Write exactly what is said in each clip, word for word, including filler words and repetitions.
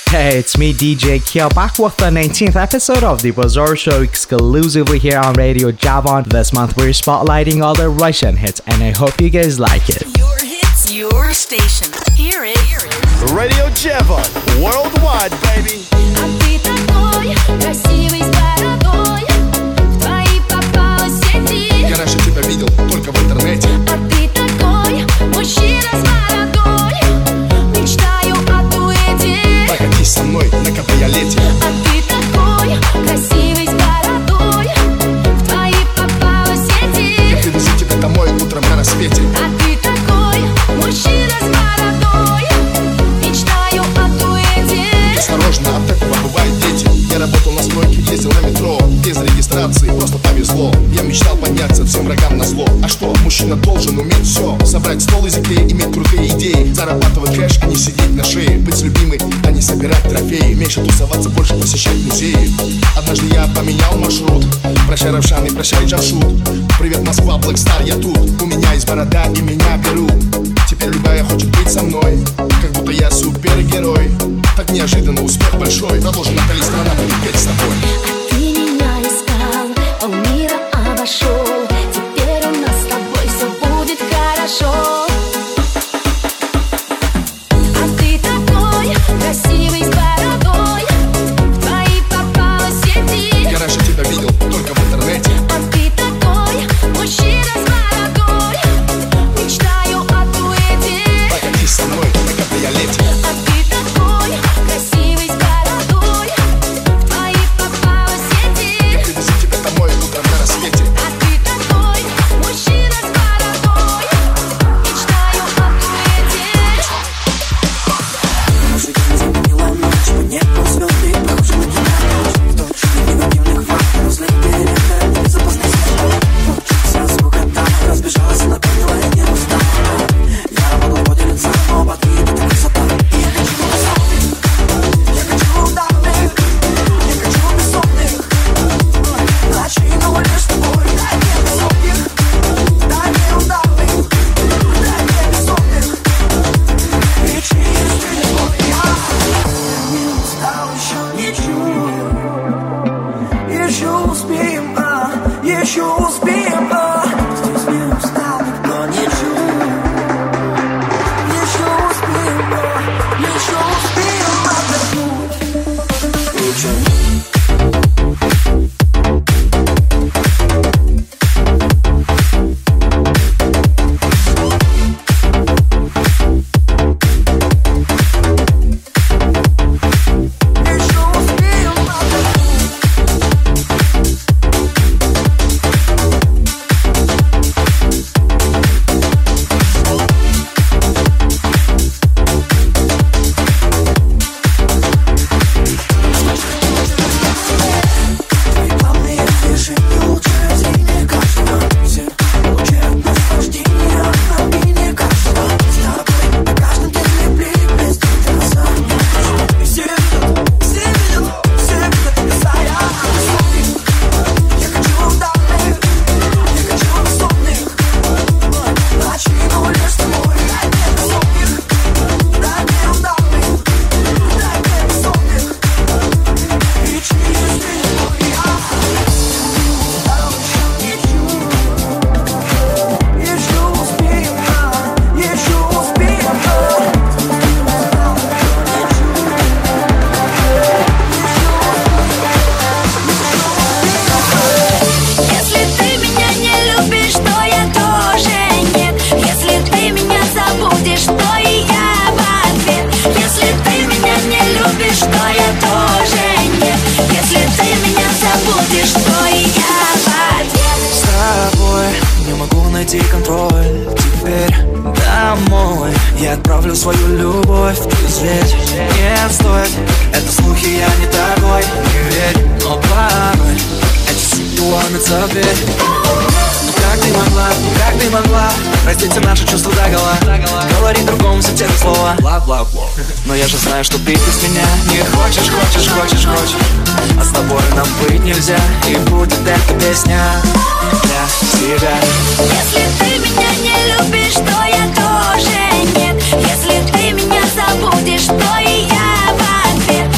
Hey, it's me, D J Kyo, back with the nineteenth episode of the Bazaar Show exclusively here on Radio Javon. This month we're spotlighting all the Russian hits, and I hope you guys like it. Your hits, your station. Hear it. Hear it. Radio Javon, worldwide, baby. А ты такой красивый с бородой, в твои попалась сети. Я раньше тебя видел только в интернете. А ты такой мужчина с бородой, мечтаю о дуэте. Прокатись со мной на кабриолете. А ты такой красивый с бородой, в твои попалась сети. Я привезу тебя домой утром на рассвете. А ты такой мужчина с бородой, мечтаю о дуэте. Осторожно, от этого бывают дети. Я работал на стройке, ездил на метро. Без регистрации, просто повезло. Я мечтал подняться всем врагам на зло. А что, мужчина должен уметь все. Собрать стол из идей, иметь крутые идеи. Зарабатывать кэш, а не сидеть на шее. Быть любимой, а не собирать трофеи. Меньше тусоваться, больше посещать музеи. Однажды я поменял маршрут. Прощай, Равшан, и прощай, Джамшут. Привет, Москва, Блэкстар, я тут. У меня есть борода, и меня берут. Теперь любая хочет быть со мной, как будто я супергерой. Так неожиданно успех большой. Продолжим, Натали, страна будет петь с тобой. А ты меня искал, полмира обошел. Теперь у нас с тобой все будет хорошо. А ты такой красивый с бородой, в твои попалась сети. Я раньше тебя видел только в интернете. А ты такой мужчина с бородой, мечтаю о дуэте. Прокатись со мной на кабриолете. А ты такой красивый с бородой, в твои попалась сети. Я привезу тебя домой утром на рассвете. А ты такой мужчина с бородой, мечтаю о дуэте. Музыка заменила ночь, по небу звезды похожи на кино. Дождь негативных фактов, злых перемен, безопасность. Хочется скукота, разбежалась, наполнила я не устала. Я могу поделиться, но под это красота. Я хочу высотных, я хочу ударных, я хочу высотных. Ночи на воле с тобой, дай мне высоких, дай мне ударных, дай мне высотных. И через телефон я не устал, еще не чую. Еще успеем, а, еще успеем, а. Здесь не устал, никто не чует. Еще успеем, а, еще успеем отдохнуть. И чё? Контроль теперь домой. Я отправлю свою любовь, пусть ведь не стоит. Это слухи, я не такой, не верь. Но порой эти силы ломятся в дверь. Ну как ты могла, ну как ты могла простить все наши чувства догола? Говори другому все те же слова. Но я же знаю, что ты без меня не хочешь, хочешь, хочешь, хочешь. А с тобой нам быть нельзя, и будет эта песня для тебя. Если ты меня не любишь, то я тоже нет. Если ты меня забудешь, то и я в ответ.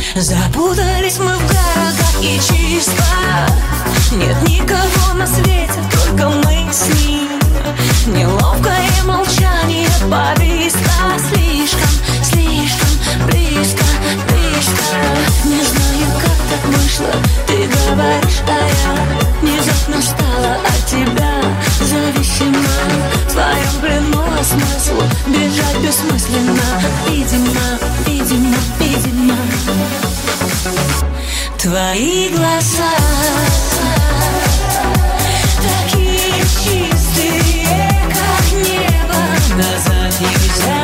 Запутались мы в городах и числах. Нет никого на свете, только мы с ним. Неловкое молчание повисло. Слишком, слишком близко, близко. Не знаю, как так вышло. Ты говоришь, а я внезапно стала от тебя зависима. В твоем плену смысл бежать бессмысленно. Видимо, видимо, видимо. Твои глаза такие чистые, как небо. Назад нельзя.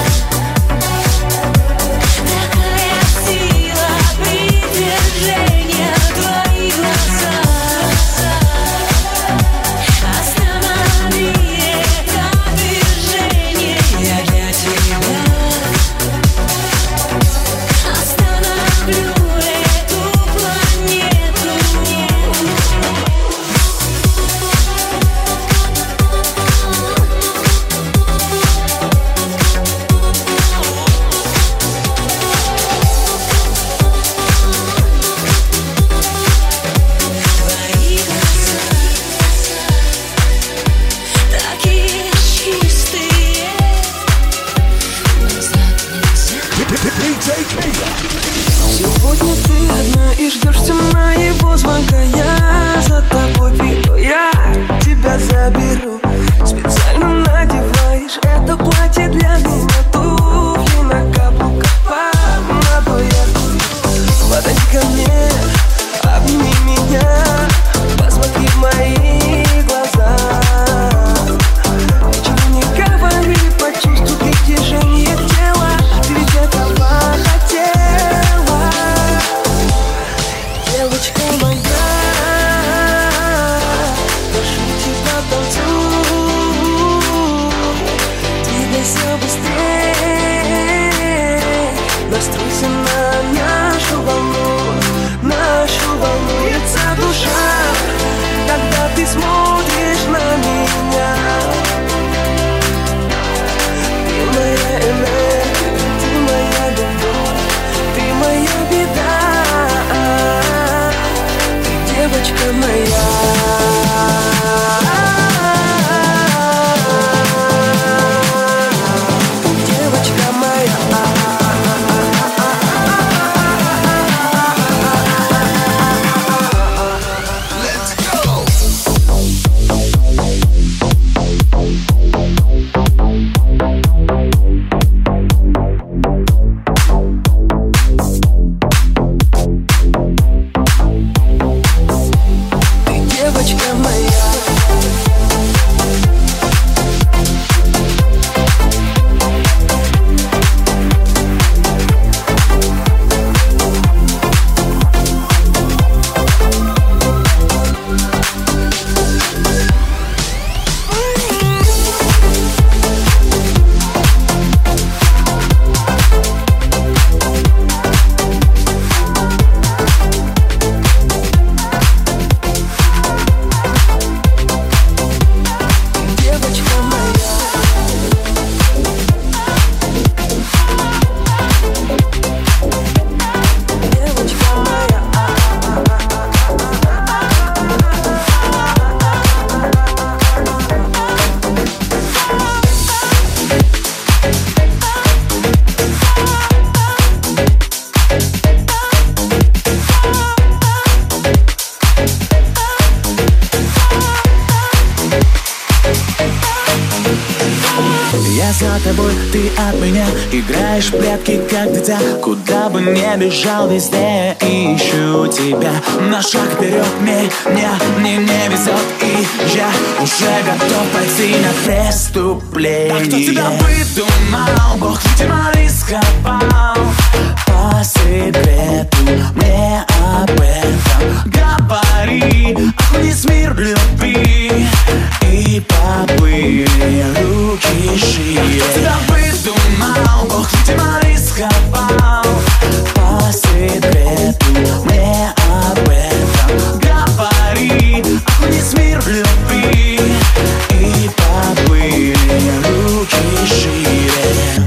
Такая сила притяжения. Твои глаза останови это движение. Я для тебя остановлю эту планету. Твои глаза такие чистые. Назад нельзя. Сегодня ты одна и ждешься моего звонка. Я за тобой приду, я тебя заберу. Специально надеваешь это платье для меня. Туфли на каблуках, помаду я. Подойди ко мне, обними меня. Посмотри в мои глаза. Ничего не говори, почувствуй притяжение тела. Ты ведь этого хотела. Девочка моя, прошу тебя, танцуй. Двигайся быстрее. Настройся на нашу волну, нашу волнуется душа, когда ты смотришь на меня. Ты моя энергия, ты моя любовь, ты моя беда. Ты девочка моя. Девочка моя. Ты девочка моя. Девочка моя. Девочка моя. Я за тобой, ты от меня. Играешь в прятки, как дитя. Куда бы ни бежал, везде ищу тебя. На шаг вперед меня мне не везет, и я уже готов пойти на преступление. Да кто тебя выдумал? Бог, видимо, рисковал. По секрету мне об этом говори. Окунись в мир любви и поплыли руки шире. Кто тебя выдумал? Бог, видимо, рисковал. По секрету мне об этом говори. Окунись в мир любви и поплыли руки шире.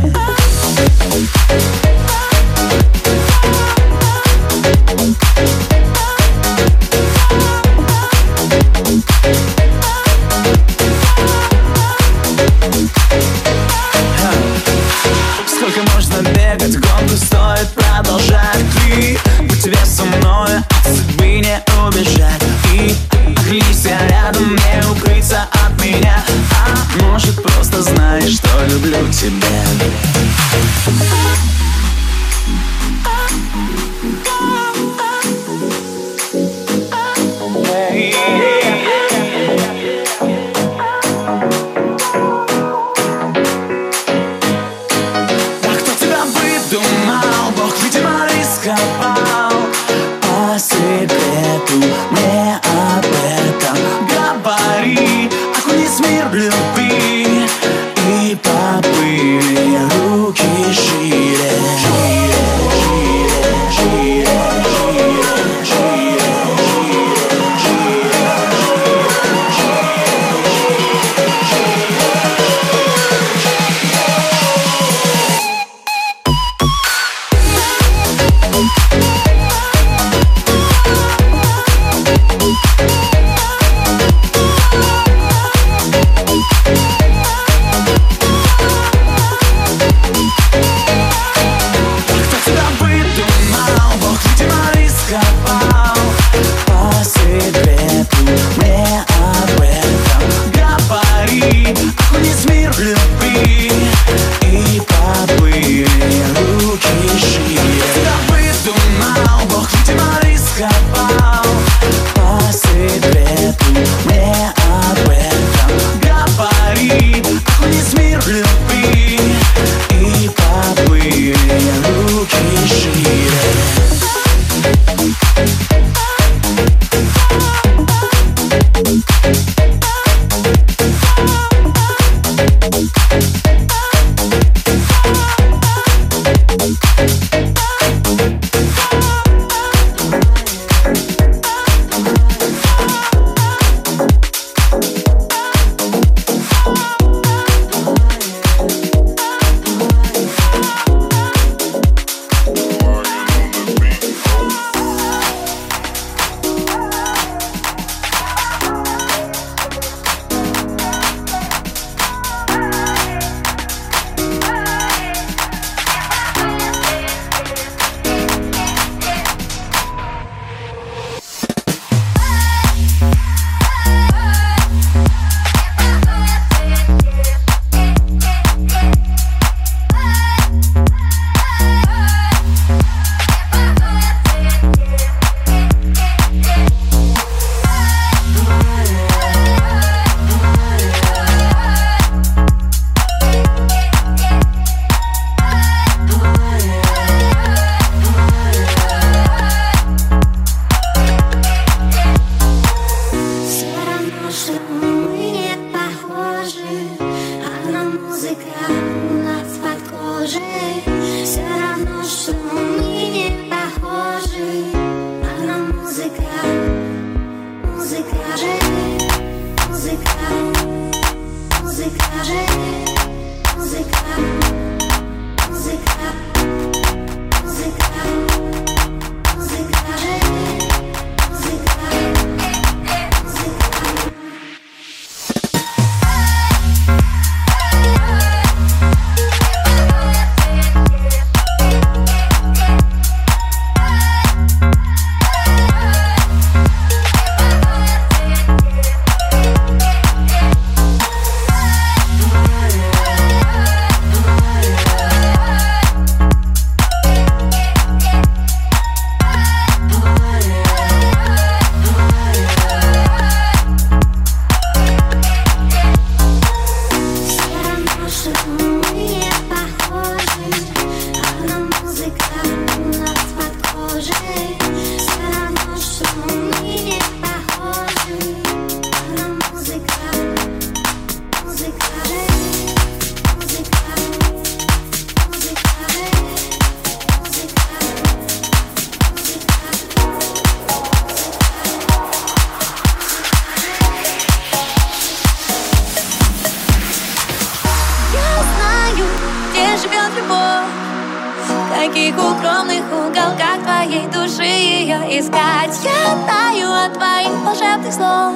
каких укромных уголках твоей души ее искать. Я таю от твоих волшебных слов,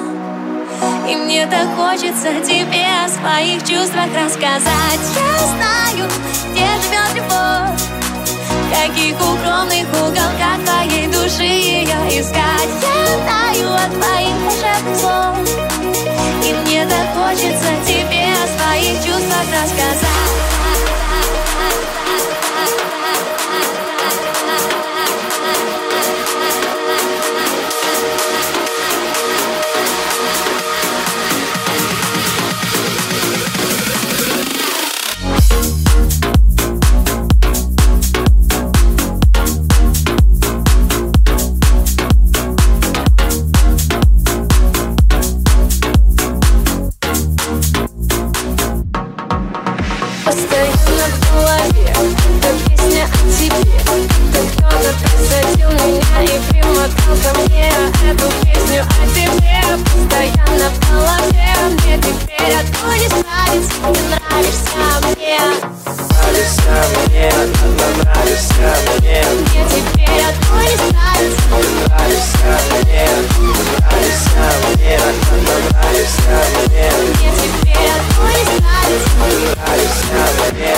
и мне так хочется тебе о своих чувствах рассказать. Я знаю, где живет любовь, в каких укромных уголках твоей души ее искать. Я таю от твоих волшебных слов, и мне так хочется тебе о своих чувствах рассказать. мне, нравишься мне. Мне теперь одной не справиться. Нравишься мне, нравишься мне, нравишься мне. Мне теперь одной не справиться. Нравишься мне.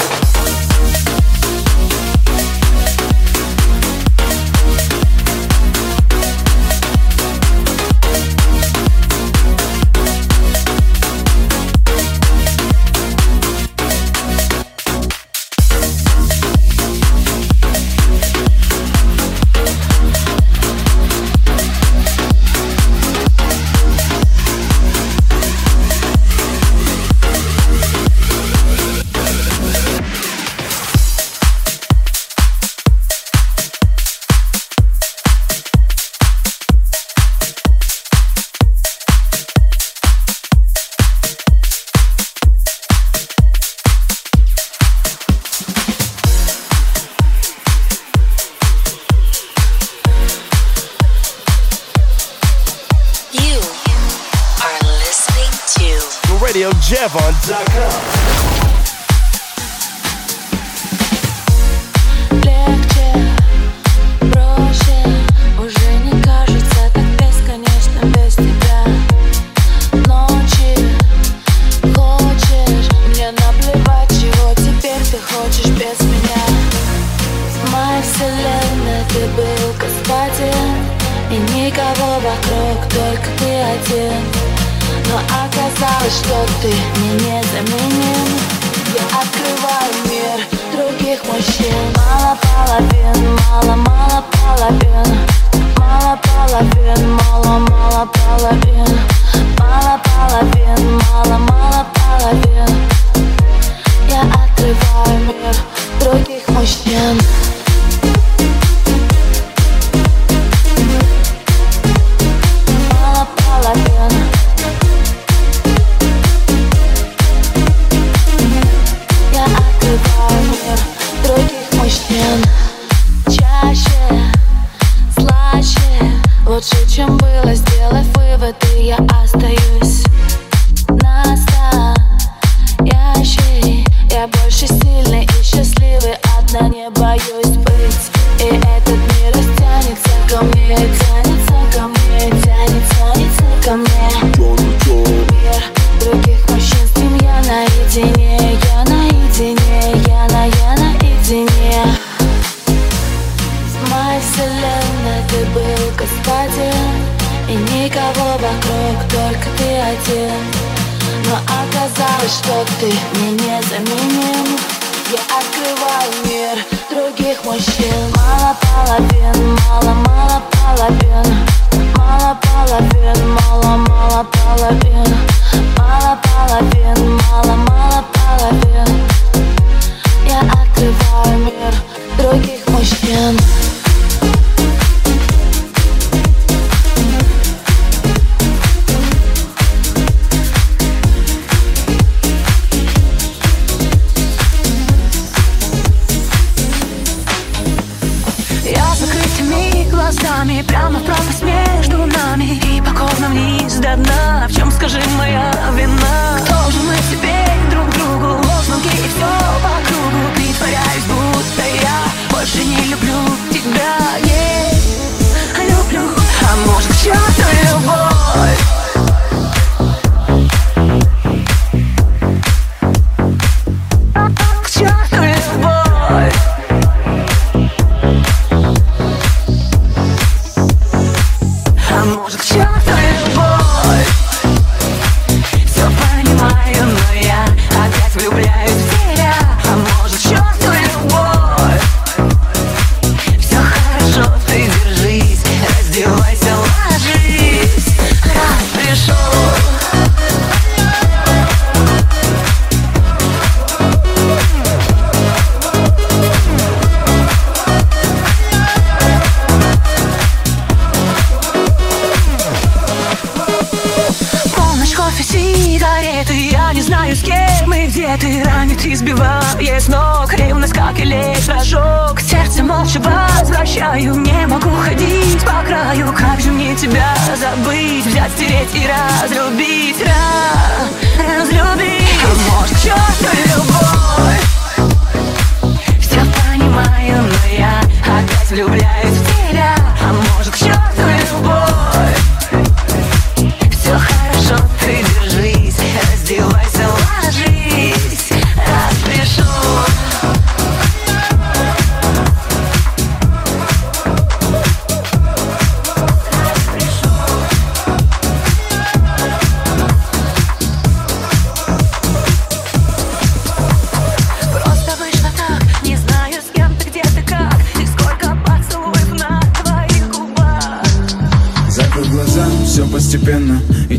radio javon dot com. Легче, проще, уже не кажется так бесконечно без тебя. Ночи, хочешь, мне наплевать, чего теперь ты хочешь без меня. В моей вселенной ты был господин, и никого вокруг, только ты один. Но оказалось, что ты мне незаменим. Я открываю мир других мужчин. Мало половин, мало-мало половин. Мало половин, мало-мало половин. Мало половин, мало-мало половин. Я открываю мир других мужчин. Мало половин. Других мужчин чаще, слаще, лучше, чем было, сделав выводы, я остаюсь настоящей. Я больше сильный и счастливый, одна не боюсь быть. И этот мир растянется ко мне, тянется ко мне, тянется, тянется ко мне. Мир других мужчин, с ним я наедине, я наедине, я на, я наедине. В моей вселенной ты был господин, и никого вокруг, только ты один. Но оказалось, что ты мне незаменим. Я открываю мир других мужчин. Мало половин, мало-мало половин. Мало половин, мало-мало половин. Мало половин, мало-мало половин. Я открываю мир других мужчин. Прямо в пропасть между нами и покорно вниз до дна. В чем, скажи, моя вина? Кто же мы теперь друг другу? Лозунги и все по кругу. Притворяюсь, будто я больше не люблю тебя. Не люблю. А может, к черту любовь? К черту любовь. А может, к черту любовь? Все понимаю, но я опять влюбляюсь в тебя. А может, к черту любовь? Все хорошо, ты держись, раздевайся, ложись. Раз пришел. Сигареты, я не знаю, с кем и где ты. Ранит, избивает с ног, ревность, как электрошок. Сердце молча возвращаю, не могу ходить по краю. Как же мне тебя забыть, взять, стереть и разлюбить, разлюбить. А может, к черту любовь?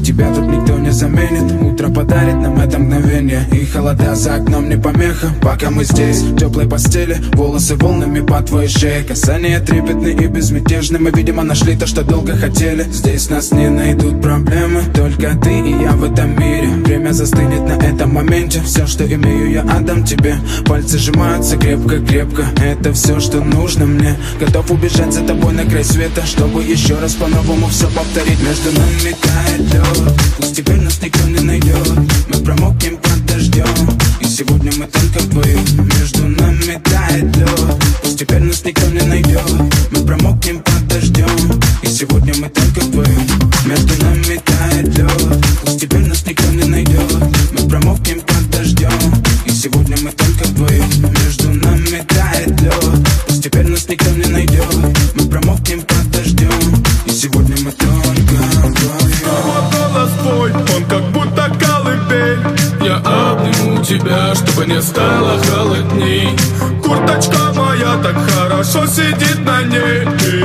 Тебя тут никто не заменит. Утро подарит нам это мгновение. И холода за окном не помеха. Пока мы здесь, в теплой постели, волосы волнами по твоей шее. Касания трепетны и безмятежны. Мы, видимо, нашли то, что долго хотели. Здесь нас не найдут проблемы. Только ты и я в этом мире. Время застынет на этом моменте. Все, что имею, я отдам тебе. Пальцы сжимаются крепко-крепко. Это все, что нужно мне. Готов убежать за тобой на край света, чтобы еще раз по-новому все повторить. Между нами тает лед. Пусть теперь нас никто не найдет. Мы промокнем под дождем. И сегодня мы только вдвоем. Между нами тает лед. Пусть теперь нас никто не найдет. Мы промокнем под дождем. И сегодня мы только вдвоем. Между нами тает лед. Пусть теперь нас никто не найдет. Мы промокнем под дождем. И сегодня мы только вдвоем. Между нами тает лед. Пусть теперь нас никто не найдет. Мы промокнем под дождем. И сегодня мы только вдвоем. Вот голос твой, он как будто колыбель. Я обниму тебя, чтобы не стало холодней. Курточка моя так хорошо сидит на ней.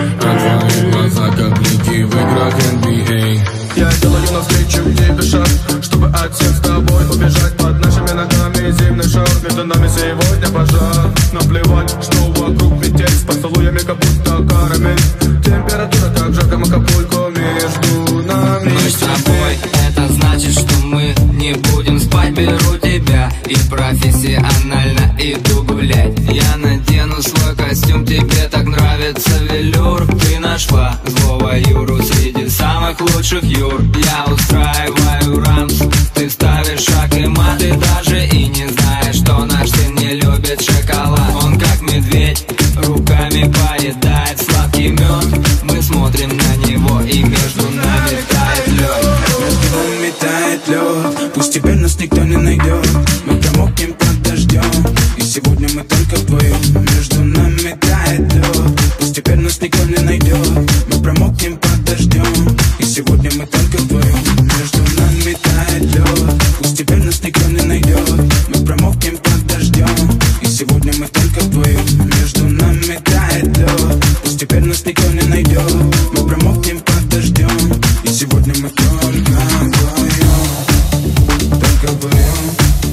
А твои глаза как блики в играх эн би эй. Я делаю навстречу тебе шаг, чтобы от всех с тобой убежать. Под нашими ногами зимний шар, между нами сегодня пожар. Наплевать, что вокруг метель, с поцелуями как будто карамель. Температура как жарко в Акапулько, между нами. Мы с тобой, это значит, что мы не будем спать. Беру тебя и профессионально иду гулять. Я надену свой костюм, тебе так нравится велюр. Ты нашла злого Юру среди самых лучших Юр. Я устраиваю рамс, ты ставишь шаг и мат. Ты даже и не знаешь, что наш сын не любит шоколад. Он как медведь, руками поедает сладкий мед. Мы смотрим на него, и между нами тает лед. Между нами тает лед. Пусть теперь нас никто не найдет. Мы промокнем под дождем. И сегодня мы только вдвоем. Между нами тает лед. Пусть теперь нас никто не найдет. Мы промокнем под дождем. И сегодня мы только вдвоем. Между нами тает лед. Пусть теперь нас никто не найдет. Мы промокнем под дождем. И сегодня мы только вдвоем. Между нами тает лед. Пусть теперь нас никто не найдет. Мы промокнем под дождем. И сегодня мы только вдвоем. Только вдвоем.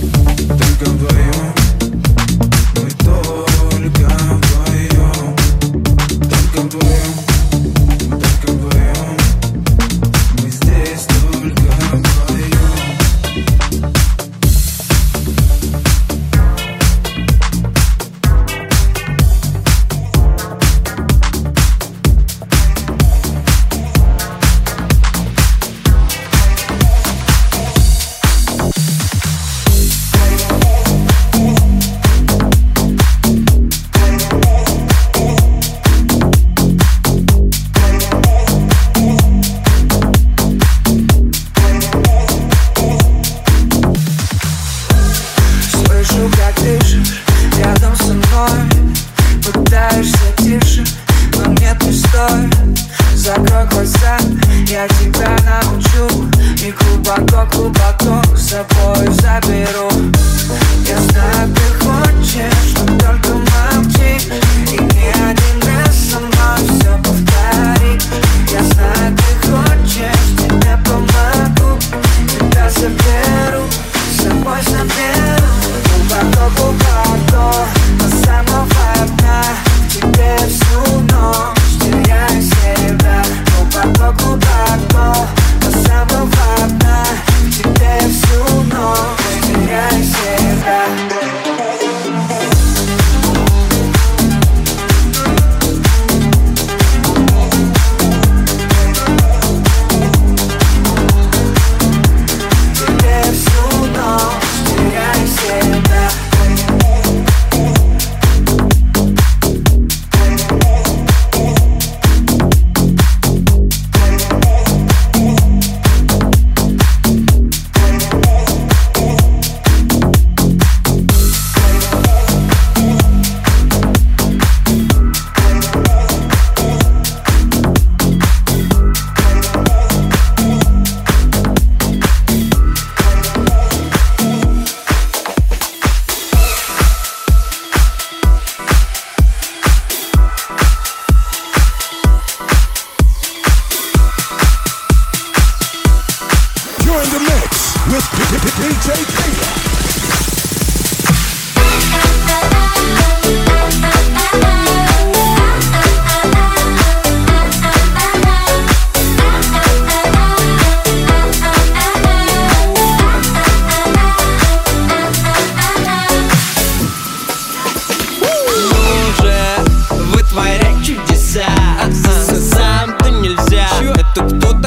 Только вдвоем. Мы только вдвоем. Только вдвоем. Только вдвоем. Мы здесь только вдвоем.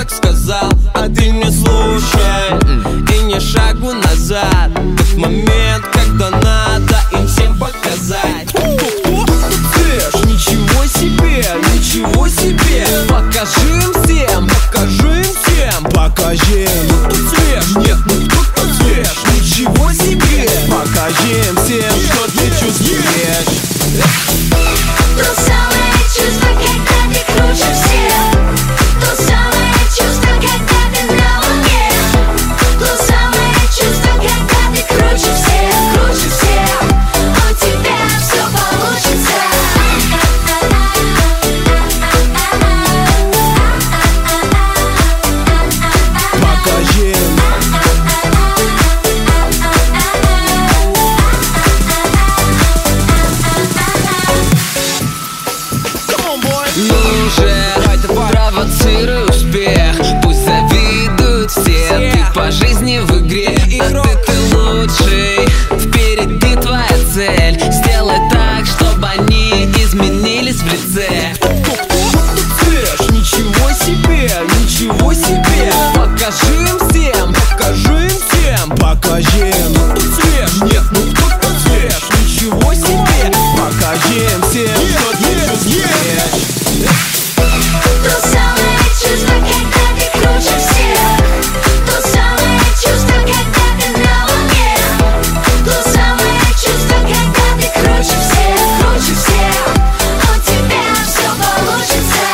так сказал, а ты не слушай и не шагу назад. Тот момент, когда надо им всем показать. Трэш, ничего себе, ничего себе. Покажи им всем, покажи им всем. Покажи, ну тут свеж, нет, ну кто тут свеж. Ничего себе, покажи им всем, что ты чувствуешь. То самое чувство, когда ты круче всех. То самое чувство, когда ты на луне. То самое чувство, когда ты круче всех, круче всех. У тебя все получится. Покажи. Ну же, провоцируй успех. Пусть завидуют все. Ты по жизни в игре, а ты, ты лучший. Впереди твоя цель. Сделай так, чтобы они изменились в лице. Трэш, ничего себе, ничего себе. Покажи им всем, покажи им всем. Покажи, ну тут свеж, нет, ну кто тут свеж. Ничего себе, покажи им всем, что ты чувствуешь. То самое чувство, когда ты круче всех. То самое чувство, когда ты на луне. То самое чувство, когда ты круче всех, круче всех. У тебя все получится.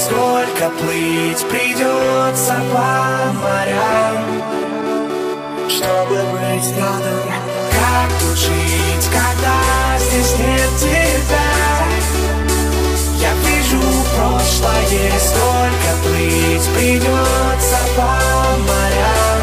сколько плыть придется по морям, чтобы быть рядом. Как тут жить, когда здесь нет тебя? Я вижу прошлое, сколько плыть придется по морям.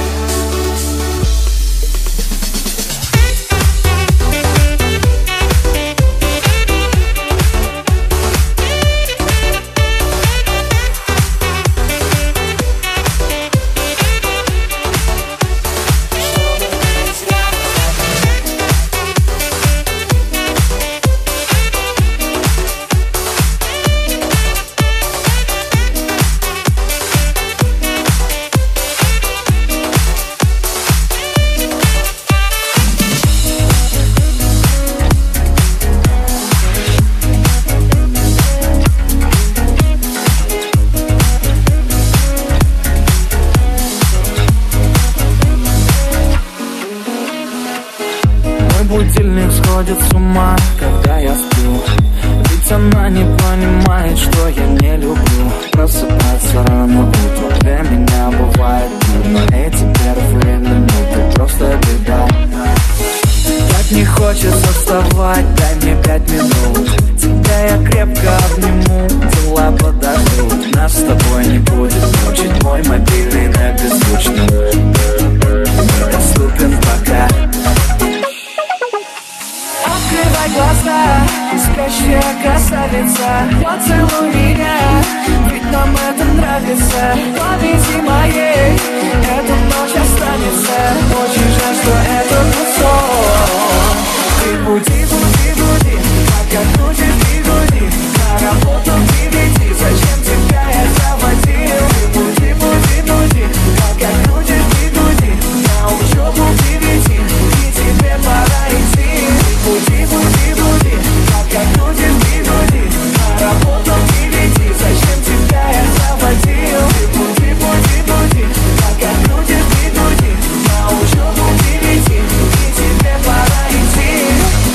Будильник сходит с ума, когда я сплю. Ведь она не понимает, что я не люблю просыпаться рано утром. Для меня бывает трудно. Эти первые минуты просто беда. Так не хочется вставать, дай мне пять минут. Тебя я крепко обниму, дела подождут. Нас с тобой не будет мучить мой мобильный на беззвучном. Недоступен пока. Открывай глаза, спящая красавица, поцелуй меня, ведь нам это нравится. Повези моей, эта ночь останется. Очень жаль, что это сон. Ты буди, буди, буди, пока крутишь бигуди. На работу в девяти, зачем тебя я заводил? Ты буди, буди, буди, пока крутишь бигуди. На учебу в девяти, и тебе пора идти. Буди, буди, буди, пока крутишь бигуди. На работу в девяти, зачем тебя я заводил? Ты буди, буди, буди, пока крутишь бигуди. На учебу в девяти, и тебе пора идти.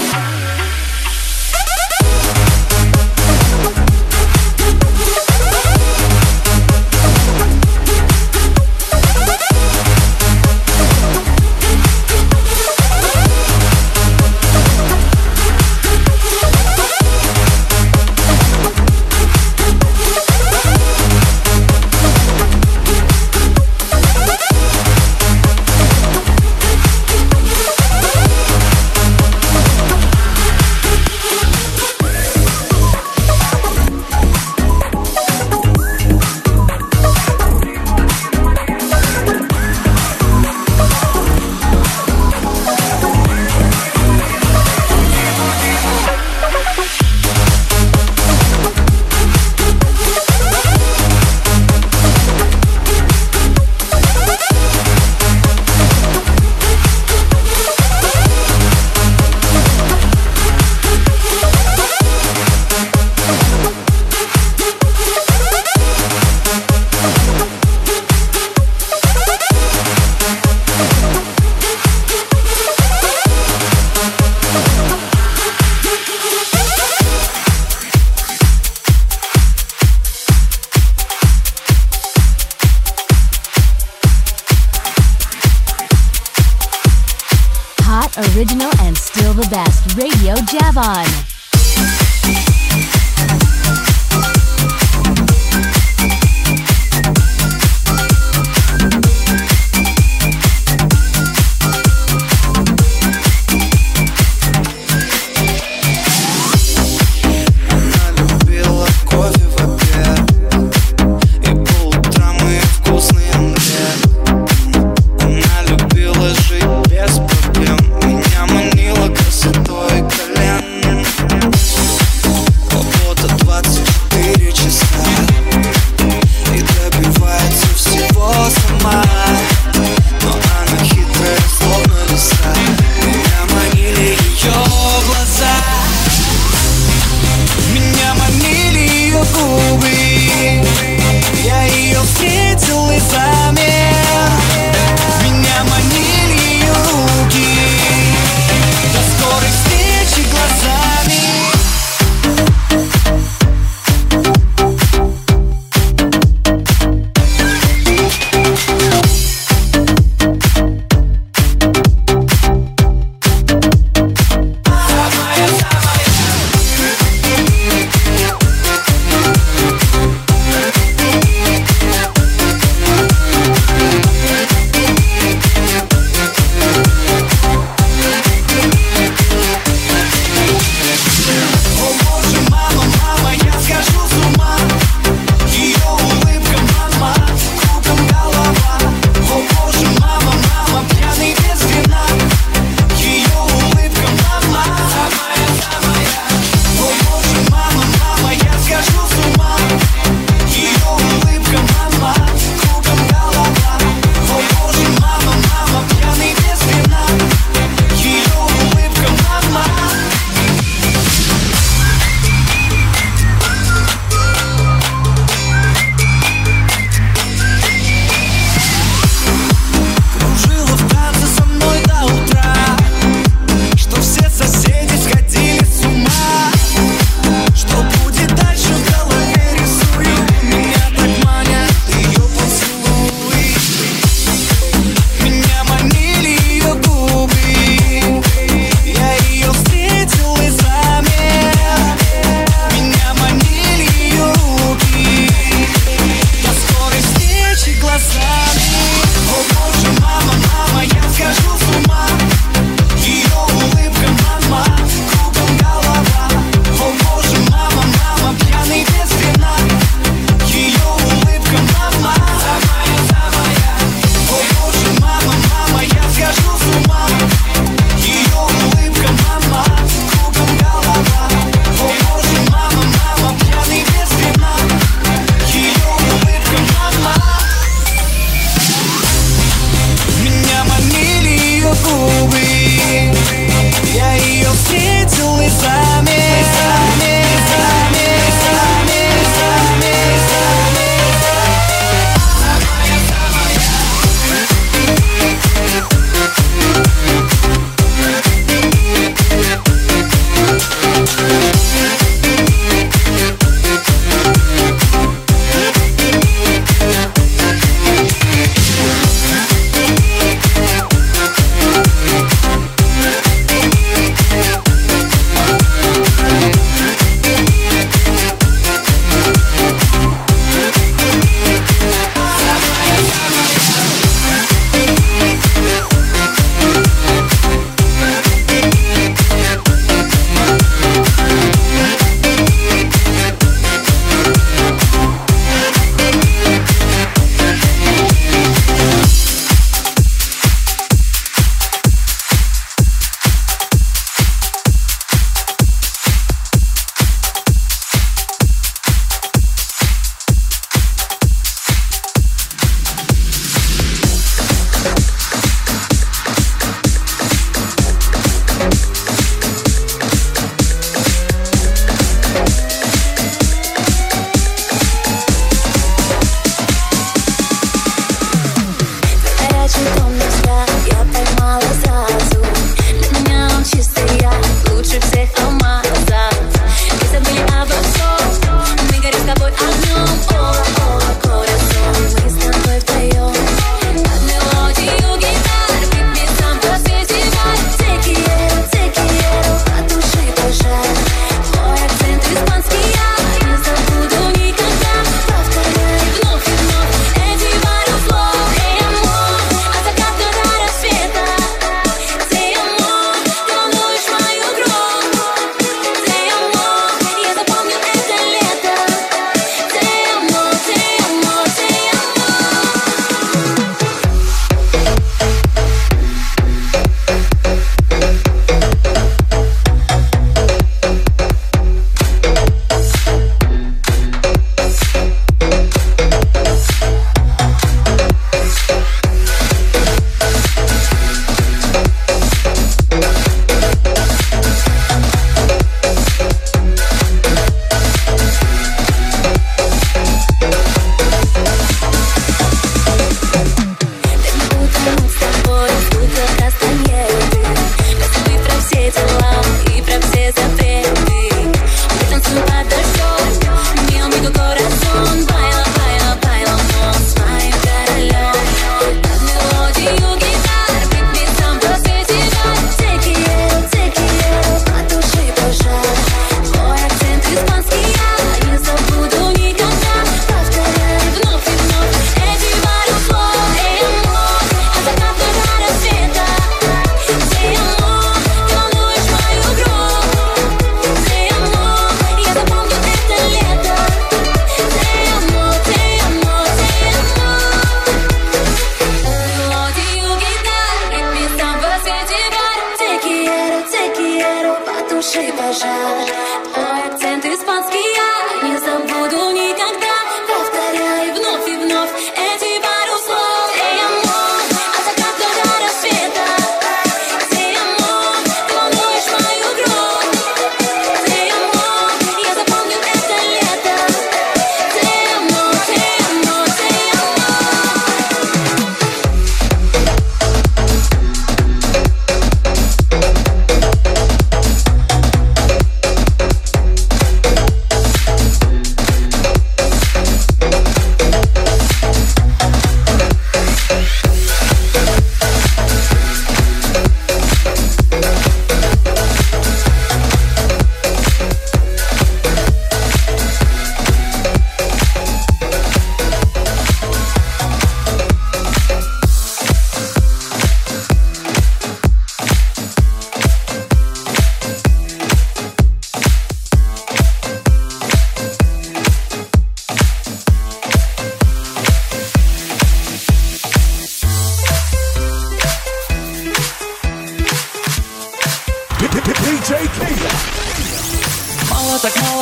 Original and still the best. Radio Javon. Меня манила красотой колен.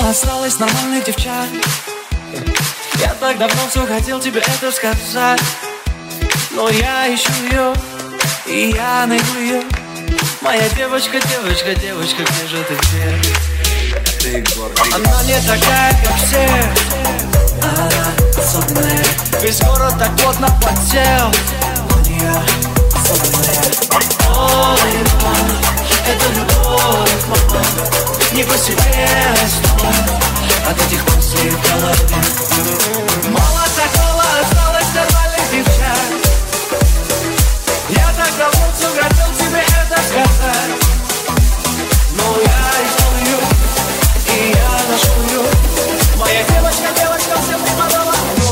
осталось нормальных девчат. Я так давно все хотел тебе это сказать, но я ищу ее, и я найду ее. Моя девочка, девочка, девочка, где же ты, где? Она не такая, как все, она особенная. Весь город так плотно подсел, у нее особенная. Ой, мама, это любовь, мама, не по себе снова от этих мыслей в голове. Мало такого осталось нормальных девчат. Я так давно все хотел тебе это сказать, но я искал ее, и я нашел ее. Моя девочка, девочка, всем преподала.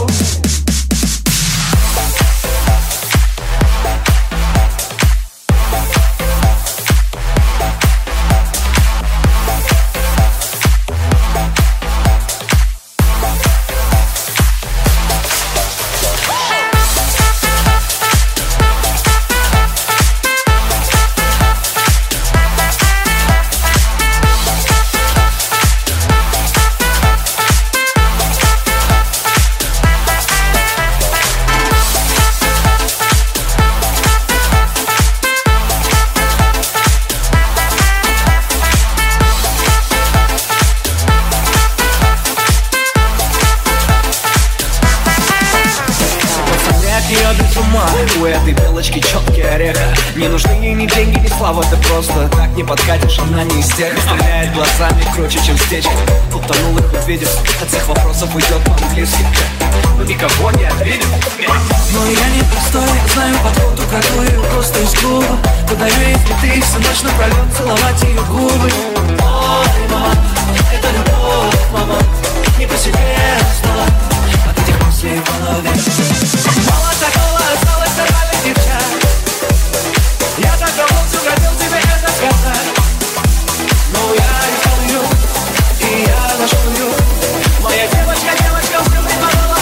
У этой белочки четкий орех. Не нужны ей ни деньги, ни слава. Ты просто так не подкатишь, она не из тех. Стреляет глазами круче, чем стечки. Утонул их увидев, от всех вопросов уйдет по-английски. Но никого не обидел. Но я не простой, знаю подходу какую. Просто из клуба подаю ей цветы, всю ночь напролет целовать ее губы. Ой, мама, это любовь, мама, не по себе стала от этих мыслей в голове. Мало такого осталось нормальных девчат. Я так давно все хотел тебе это сказать, но я искал ее, и я нашел ее. Моя девочка, девочка, все преподала.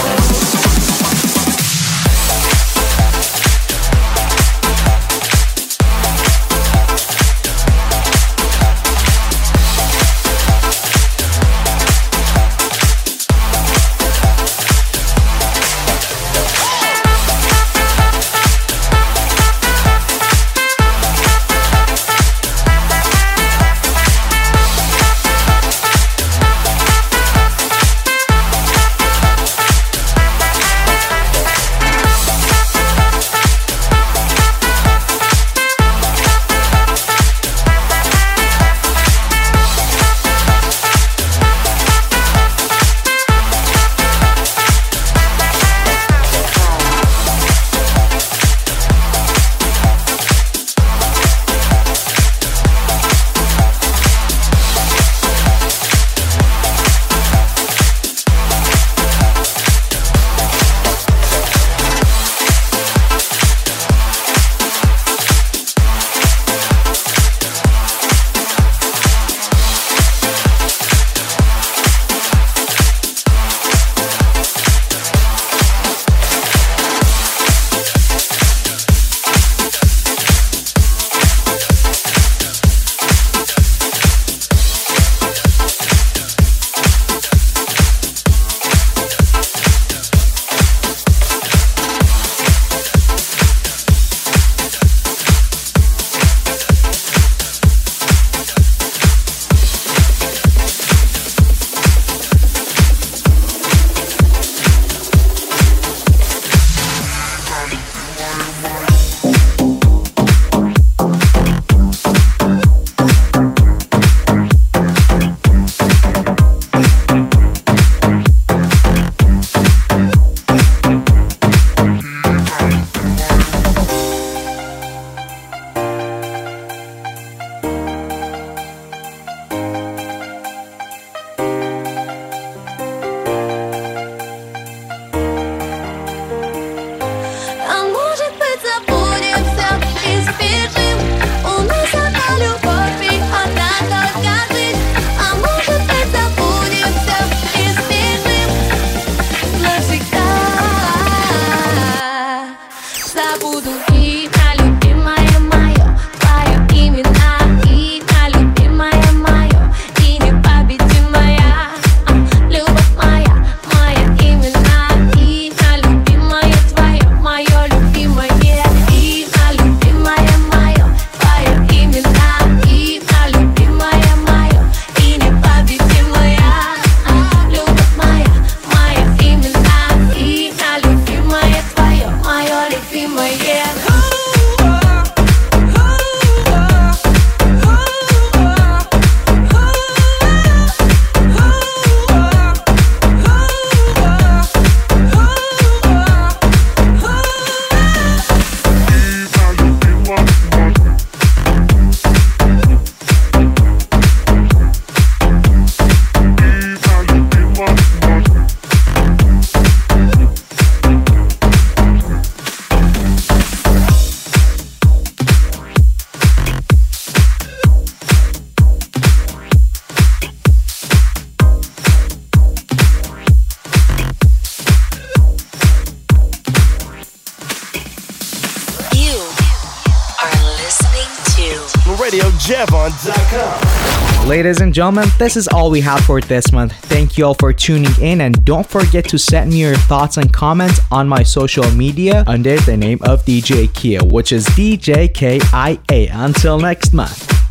the radio javon dot com. Ladies and gentlemen, this is all we have for this month. Thank you all for tuning in, and don't forget to send me your thoughts and comments on my social media under the name of D J Kia, which is D J K I A. Until next month.